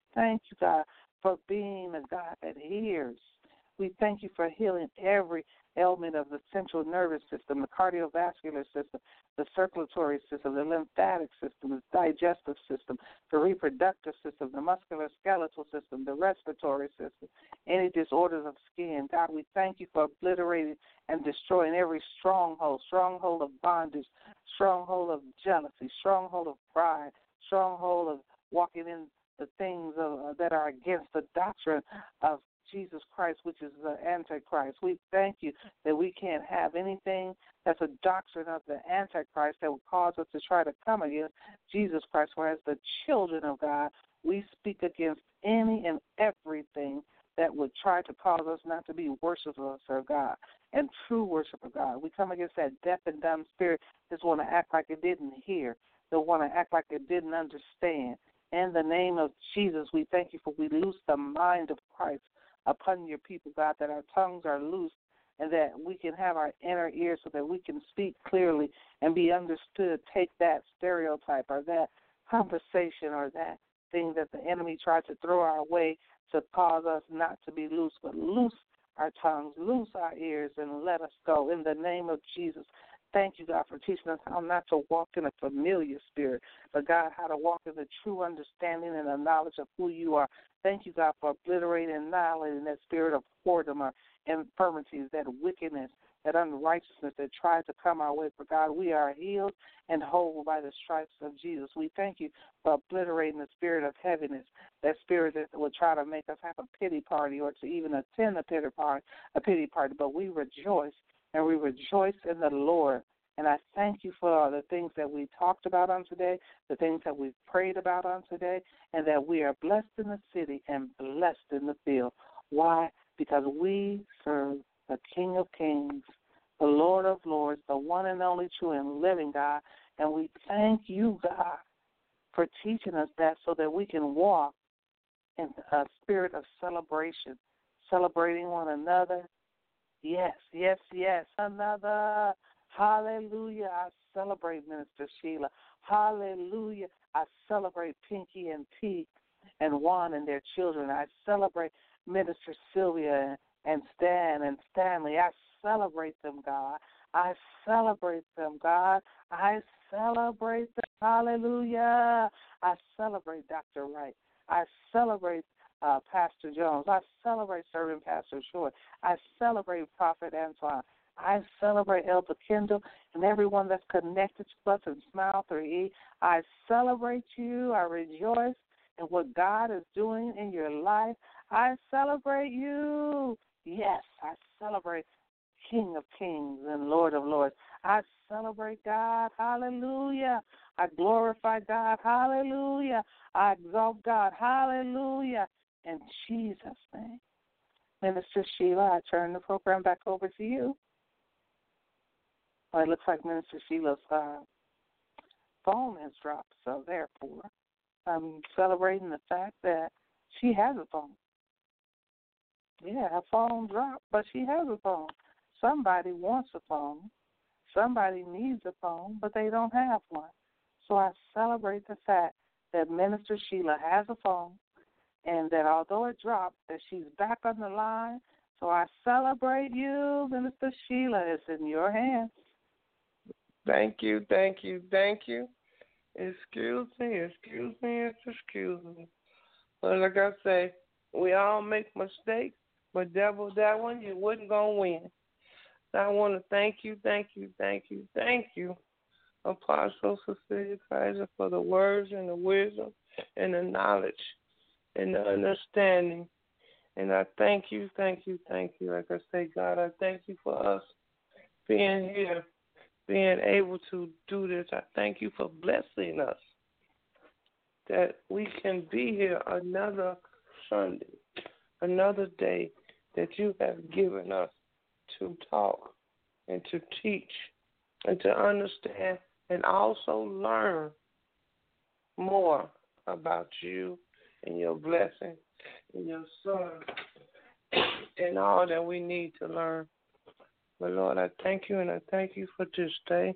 Speaker 4: God, for being a God that hears. We thank you for healing every ailment of the central nervous system, the cardiovascular system, the circulatory system, the lymphatic system, the digestive system, the reproductive system, the musculoskeletal system, the respiratory system, any disorders of skin. God, we thank you for obliterating and destroying every stronghold of bondage, stronghold of jealousy, stronghold of pride, stronghold of walking in the things that are against the doctrine of Jesus Christ, which is the Antichrist. We thank you that we can't have anything that's a doctrine of the Antichrist that will cause us to try to come against Jesus Christ. Whereas the children of God, we speak against any and everything that would try to cause us not to be worshipers of God and true worship of God. We come against that deaf and dumb spirit that want to act like it didn't hear, that want to act like it didn't understand. In the name of Jesus, we thank you for we loose the mind of Christ upon your people, God, that our tongues are loose and that we can have our inner ears so that we can speak clearly and be understood. Take that stereotype or that conversation or that thing that the enemy tried to throw our way to cause us not to be loose, but loose our tongues, loose our ears, and let us go in the name of Jesus. Thank you, God, for teaching us how not to walk in a familiar spirit, but, God, how to walk in the true understanding and the knowledge of who you are. Thank you, God, for obliterating and annihilating that spirit of whoredom or infirmities, that wickedness, that unrighteousness that tries to come our way. For, God, we are healed and whole by the stripes of Jesus. We thank you for obliterating the spirit of heaviness, that spirit that will try to make us have a pity party or to even attend a pity party. But we rejoice. And we rejoice in the Lord. And I thank you for the things that we talked about on today, the things that we've prayed about on today, and that we are blessed in the city and blessed in the field. Why? Because we serve the King of Kings, the Lord of Lords, the one and only true and living God. And we thank you, God, for teaching us that so that we can walk in a spirit of celebration, celebrating one another. Yes. Another. Hallelujah. I celebrate Minister Sheila. Hallelujah. I celebrate Pinky and Pete and Juan and their children. I celebrate Minister Sylvia and Stan and Stanley. I celebrate them, God. I celebrate them, God. I celebrate them. Hallelujah. I celebrate Dr. Wright. I celebrate Pastor Jones. I celebrate Serving Pastor Short. I celebrate Prophet Antoine. I celebrate Elder Kendall and everyone that's connected to us in Smile 3E. I celebrate you. I rejoice in what God is doing in your life. I celebrate you. Yes, I celebrate King of Kings and Lord of Lords. I celebrate God. Hallelujah. I glorify God. Hallelujah. I exalt God. Hallelujah. In Jesus' name. Minister Sheila, I turn the program back over to you. Well, it looks like Minister Sheila's phone has dropped, so therefore I'm celebrating the fact that she has a phone. Yeah, her phone dropped, but she has a phone. Somebody wants a phone. Somebody needs a phone, but they don't have one. So I celebrate the fact that Minister Sheila has a phone and that although it dropped, that she's back on the line. So I celebrate you, Minister Sheila. It's in your hands.
Speaker 3: Thank you, thank you, thank you. Excuse me. But like I say, we all make mistakes, but devil, that one, you wasn't going to win. So I want to thank you, Apostle Cecilia Kaiser, for the words and the wisdom and the knowledge and the understanding. And I thank you. Like I say, God, I thank you for us being here, being able to do this. I thank you for blessing us that we can be here another Sunday, another day that you have given us to talk and to teach and to understand and also learn more about you and your blessing and your Son and all that we need to learn. But, Lord, I thank you, and I thank you for this day.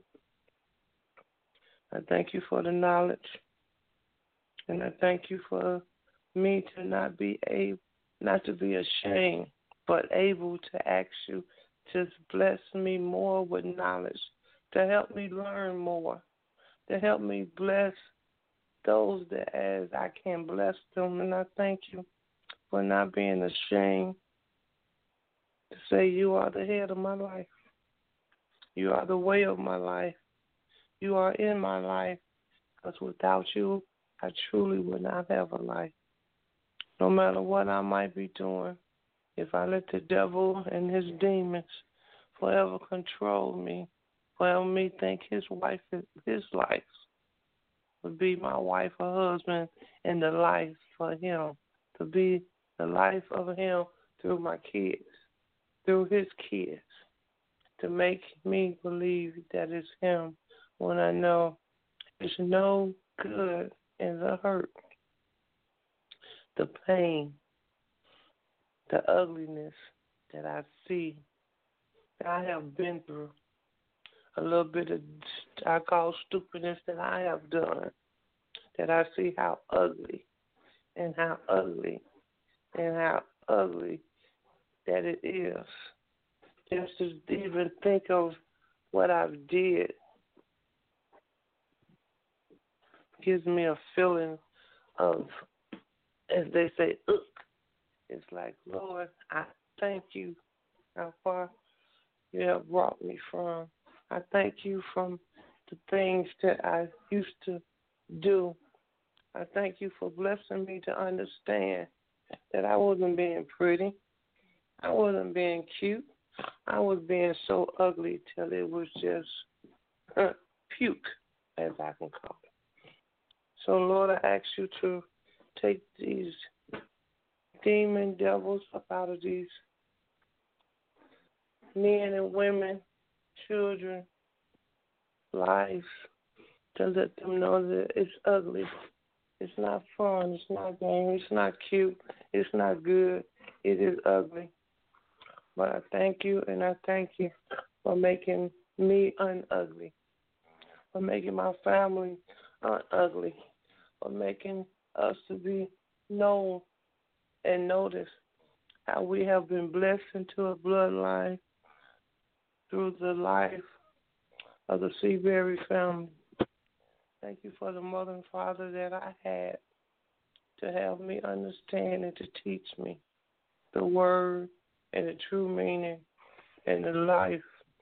Speaker 3: I thank you for the knowledge, and I thank you for me to not to be ashamed, but able to ask you to bless me more with knowledge, to help me learn more, to help me bless those that as I can bless them. And I thank you for not being ashamed to say you are the head of my life. You are the way of my life. You are in my life, because without you, I truly would not have a life. No matter what I might be doing, if I let the devil and his demons forever control me, forever me think his life would be my wife or husband, and the life for him, to be the life of him through my kids, through his kids, to make me believe that it's him when I know there's no good in the hurt, the pain, the ugliness that I see, that I have been through, a little bit of, I call stupidness that I have done, that I see how ugly and how ugly and how ugly that it is. Just to even think of what I've did gives me a feeling of, as they say, ugh. It's like, Lord, I thank you how far you have brought me from. I thank you from the things that I used to do. I thank you for blessing me to understand that I wasn't being pretty. I wasn't being cute. I was being so ugly till it was just puke, as I can call it. So, Lord, I ask you to take these demon devils up out of these men and women, children, lives, to let them know that it's ugly. It's not fun. It's not game. It's not cute. It's not good. It is ugly. But I thank you, and I thank you for making me unugly, for making my family unugly, for making us to be known and noticed how we have been blessed into a bloodline through the life of the Seabury family. Thank you for the mother and father that I had to help me understand and to teach me the word and the true meaning and the life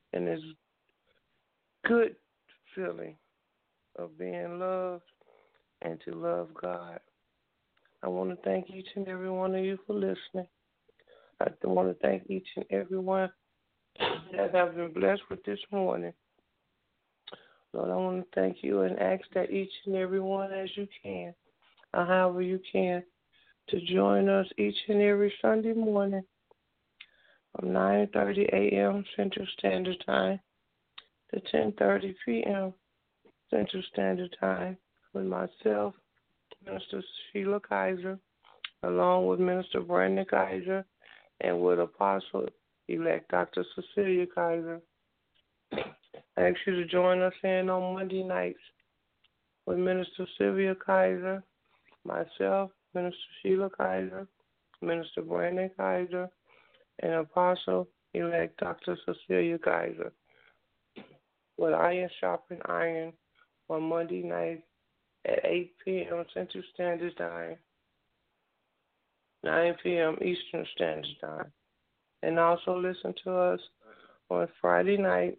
Speaker 3: and this good feeling of being loved and to love God. I want to thank each and every one of you for listening. I want to thank each and every one that have been blessed with this morning. Lord, I want to thank you and ask that each and every one, as you can, or however you can, to join us each and every Sunday morning from 9:30 a.m. Central Standard Time to 10:30 p.m. Central Standard Time with myself, Minister Sheila Kaiser, along with Minister Brandon Kaiser, and with Apostle-elect Dr. Cecilia Kaiser. I ask you to join us in on Monday nights with Minister Sylvia Kaiser, myself, Minister Sheila Kaiser, Minister Brandon Kaiser, and Apostle-elect Dr. Cecilia Kaiser, with Iron Sharpen Iron on Monday night at 8 p.m. Central Standard Time, 9 p.m. Eastern Standard Time. And also listen to us on Friday night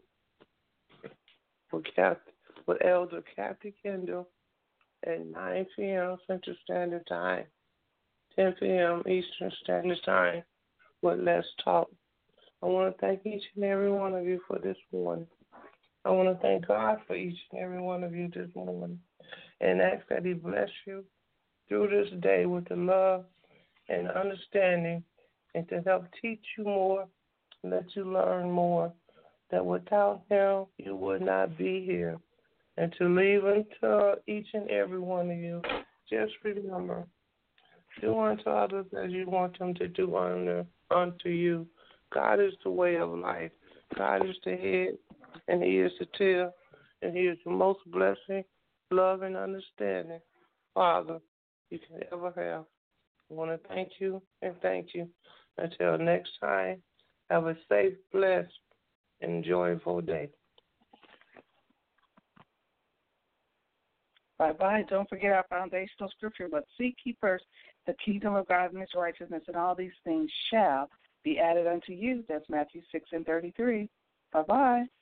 Speaker 3: with Elder Kathy Kendall at 9 p.m. Central Standard Time, 10 p.m. Eastern Standard Time with Let's Talk. I want to thank each and every one of you for this morning. I want to thank God for each and every one of you this morning and ask that He bless you through this day with the love and understanding and to help teach you more and let you learn more, that without Him you would not be here. And to leave unto each and every one of you, just remember, do unto others as you want them to do unto you. God is the way of life. God is the head, and He is the tail, and He is the most blessing, love, and understanding Father you can ever have. I want to thank you and thank you. Until next time, have a safe, blessed, and joyful day.
Speaker 4: Bye-bye. Don't forget our foundational scripture, but seek ye first the kingdom of God and His righteousness, and all these things shall be added unto you. That's Matthew 6:33. Bye-bye.